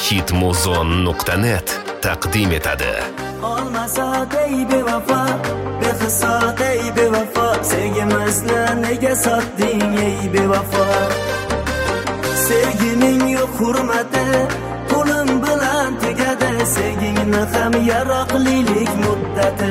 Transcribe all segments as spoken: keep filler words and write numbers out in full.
hitmuzon nuqta net taqdim etadi. Olmasa ey bevafo, behisot ey bevafo, sevgimizni nega sotding ey bevafo? Sevgining yo'q hurmati, qo'lim bilan tugadi, sevgingni ham yaroqlilik muddati.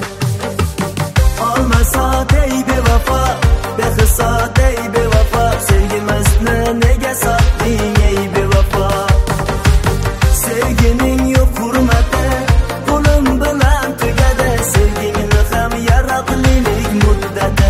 Olmasa ey bevafo, behisot ey bevafo, sevgimizni nega sotding ey bevafo? Sevgining yo'q hurmati, qo'lim bilan tugadi, sevgingni ham yaroqlilik muddati.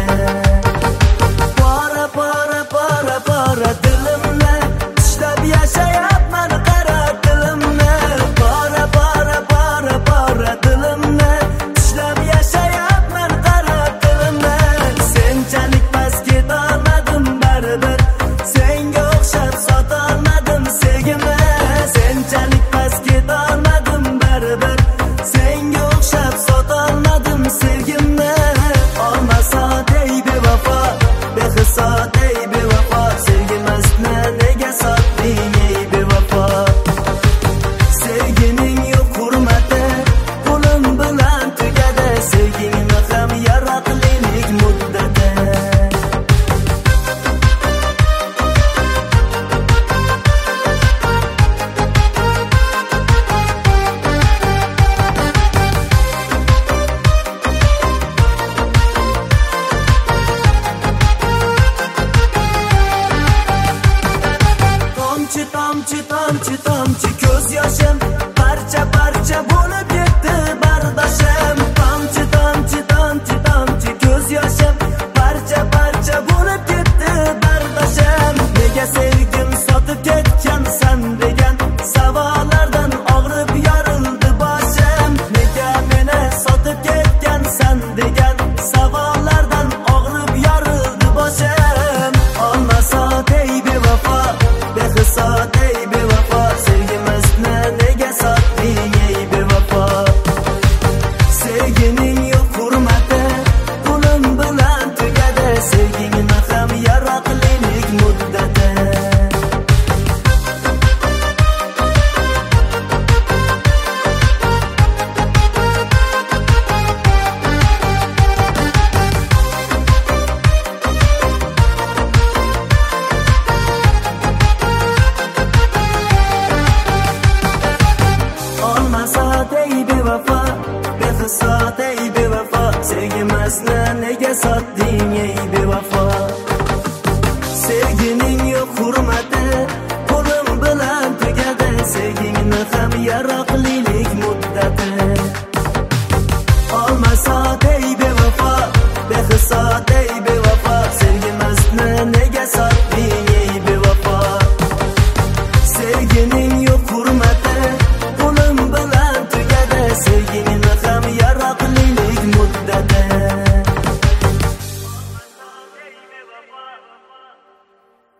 Para para para para dilimni tishlab yashayapman, qara dilimni. Para para para para dilimni tishlab yashayapman, qara dilimni. Senchalik past ketolmadim baribir, senga o'xshab sotolmadim sevgimni. Senchalik past ketolmadim baribir, senga o'xshab sotolmadim sevgimni. Olmasa ey bevafo, behisot ey bevafo, sevgimizni nega sotding ey bevafo? Sevgining yo'q hurmati, qo'lim bilan tugadi, sevgingni ham yaroqlilik muddati. Tomchi tomchi tomchi tomchi ko'z yoshim, parcha parcha bo'lib ketdi bardoshim. Tomchi tomchi tomchi tomchi ko'z yoshim, parcha parcha bo'lib ketdi bardoshim. Nega sevgim sotib ketgansan degan savollardan og'rib yorildi boshim. Nega meni sotib ketgansan degan savollardan og'rib yorildi boshim. Olmasa ey bevafo, behisot ey bevafo, sevgimizni nega sotding ey bevafo? Sevgining yo'q hurmati, qo'lim bilan tugadi, sevgingni ham yaroqlilik muddati. Olmasa ey bevafo, behisot ey bevafo, sevgimizni nega sotding ey bevafo? Sevgining yo'q hurmati, qo'lim bilan tugadi, sevgingni ham yaroqlilik muddati. Olmasa ey bevafo, behisot